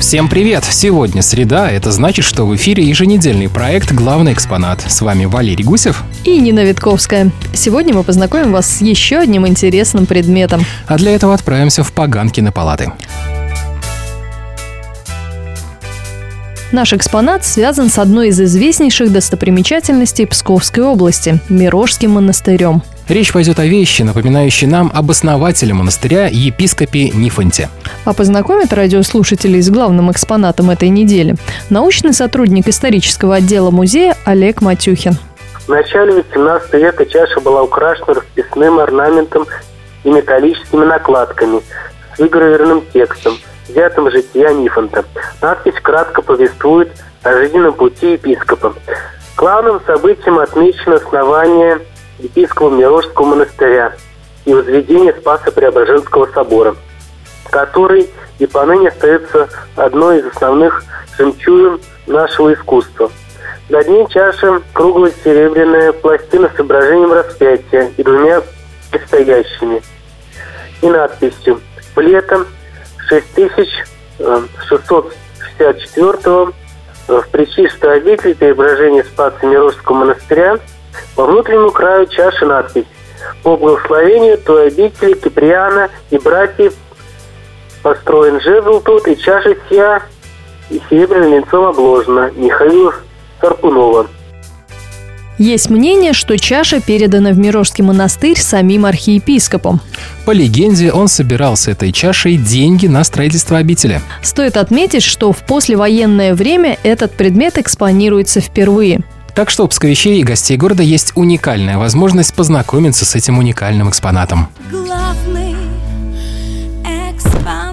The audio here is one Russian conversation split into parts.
Всем привет! Сегодня среда, это значит, что в эфире еженедельный проект «Главный экспонат». С вами Валерий Гусев и Нина Витковская. Сегодня мы познакомим вас с еще одним интересным предметом. А для этого отправимся в Поганкины палаты. Наш экспонат связан с одной из известнейших достопримечательностей Псковской области – Мирошским монастырем. Речь пойдет о вещи, напоминающей нам об основателе монастыря епископе Нифонте. А познакомит радиослушателей с главным экспонатом этой недели научный сотрудник исторического отдела музея Олег Матюхин. В начале XVIII века чаша была украшена расписным орнаментом и металлическими накладками с выгравированным текстом, взятым из жития Нифонта. Надпись кратко повествует о жизненном пути епископа. Главным событием отмечено основание епископа Мирошского монастыря и возведение Спасо-Преображенского собора, который и поныне остается одной из основных жемчужин нашего искусства. На дне чаши круглая серебряная пластина с изображением распятия и двумя предстоящими и надписью «Летом 6664 в Пречистой обители Преображения Спаса Мирошского монастыря по внутреннему краю чаши надпись: «По благословению той обители Киприана и братьев построен жезл тот, и чаша сия и серебряным венцом обложена. Михаила Сарпунова». Есть мнение, что чаша передана в Мирошский монастырь самим архиепископом. По легенде, он собирал с этой чашей деньги на строительство обители. Стоит отметить, что в послевоенное время этот предмет экспонируется впервые. Так что у псковичей и гостей города есть уникальная возможность познакомиться с этим уникальным экспонатом. Главный экспонат.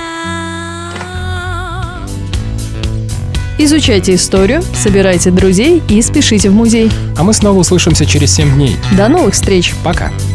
Изучайте историю, собирайте друзей и спешите в музей. А мы снова услышимся через 7 дней. До новых встреч! Пока!